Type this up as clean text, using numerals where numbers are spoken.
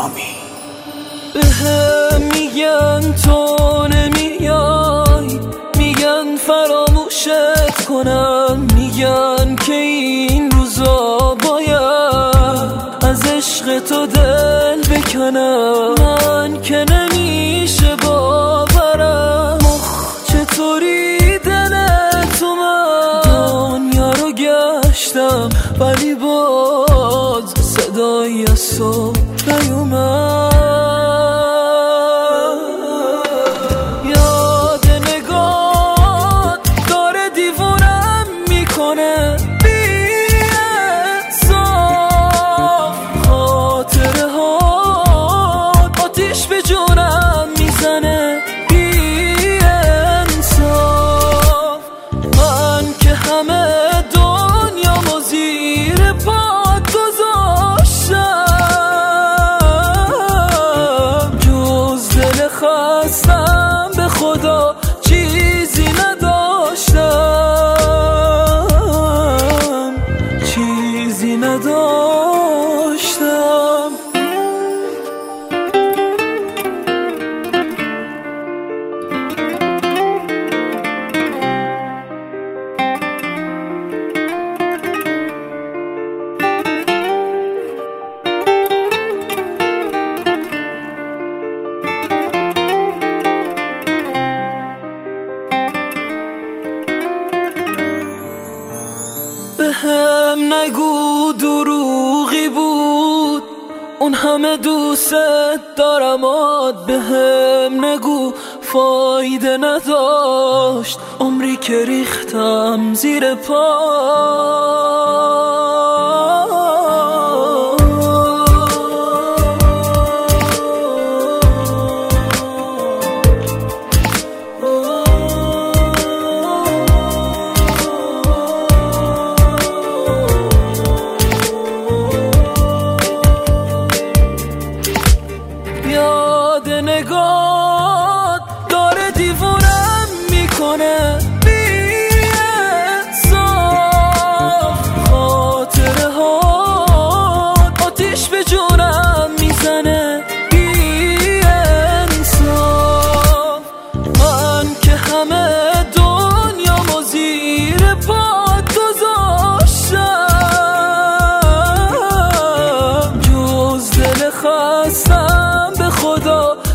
غلامی. بهم میگن تو نمیای، میگن فراموشت کنم، میگن که این روزا باید از عشق تو دل بکنم. من که نمیشه باورم چطوری دل تو، من دنیا رو گشتم ولی باز صدایی از تو نیومد. یاد نگات داره دیوونم میکنه، بی انصاف خاطره ها آتیش به جونم میزنه، بی انصاف. من که همه دنیا زیر پات گذاشتم، جز دل خستم به خدا چیزی نداشتم، چیزی نداشتم. بهم نگو دروغی بود اون همه دوست دارمات، بهم نگو فایده نداشت عمری که ریختم زیر پا. یاد نگات داره دیوونم میکنه، بی انصاف خاطره ها آتیش به جونم میزنه، بی انصاف. من که همه دنیا زیر پات گذاشتم، جز دل خستم به خدا